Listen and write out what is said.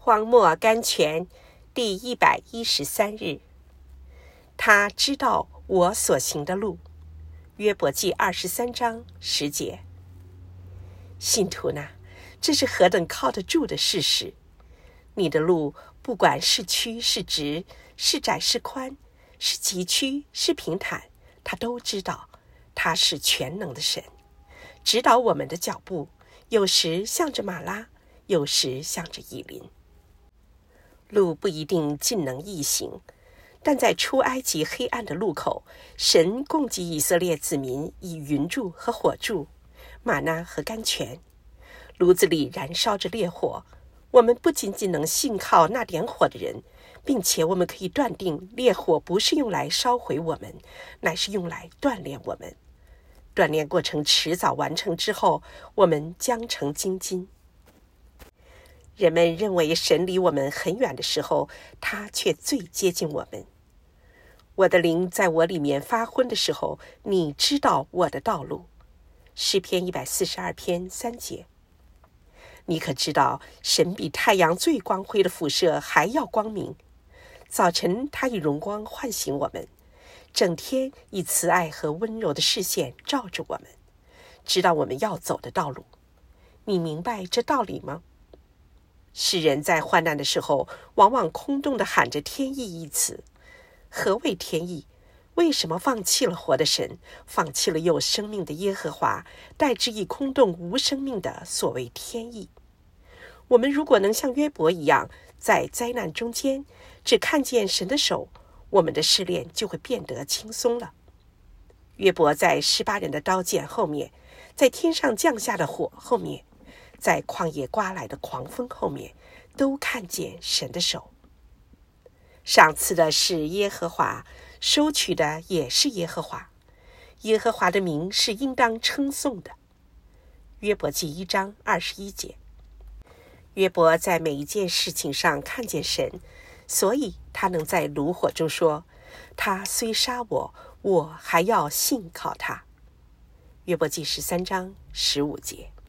荒漠甘泉第113日。他知道我所行的路。约伯记23章10节。信徒呢，这是何等靠得住的事实！你的路不管是曲是直，是窄是宽，是崎岖是平坦，他都知道。他是全能的神，指导我们的脚步，有时向着马拉，有时向着以琳。路不一定尽能易行，但在出埃及黑暗的路口，神供给以色列子民以云柱和火柱，玛纳和甘泉。炉子里燃烧着烈火，我们不仅仅能信靠那点火的人，并且我们可以断定烈火不是用来烧毁我们，乃是用来锻炼我们。锻炼过程迟早完成之后，我们将成精金。人们认为神离我们很远的时候，他却最接近我们。我的灵在我里面发昏的时候，你知道我的道路。诗篇142篇3节。你可知道，神比太阳最光辉的辐射还要光明。早晨他以荣光唤醒我们，整天以慈爱和温柔的视线照着我们，知道我们要走的道路。你明白这道理吗？世人在患难的时候，往往空洞地喊着天意一词。何谓天意？为什么放弃了活的神，放弃了有生命的耶和华，代之以空洞无生命的所谓天意？我们如果能像约伯一样，在灾难中间只看见神的手，我们的试炼就会变得轻松了。约伯在18人的刀剑后面，在天上降下的火后面，在旷野刮来的狂风后面，都看见神的手。赏赐的是耶和华，收取的也是耶和华。耶和华的名是应当称颂的。约伯记1章21节。约伯在每一件事情上看见神，所以他能在炉火中说，他虽杀我，我还要信靠他。约伯记13章15节。